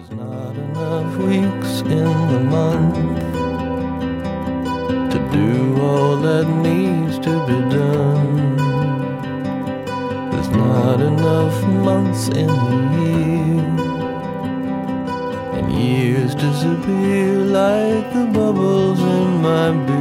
Not enough weeks in the month to do all that needs to be done. There's not enough months in a year, and years disappear like the bubbles in my beer.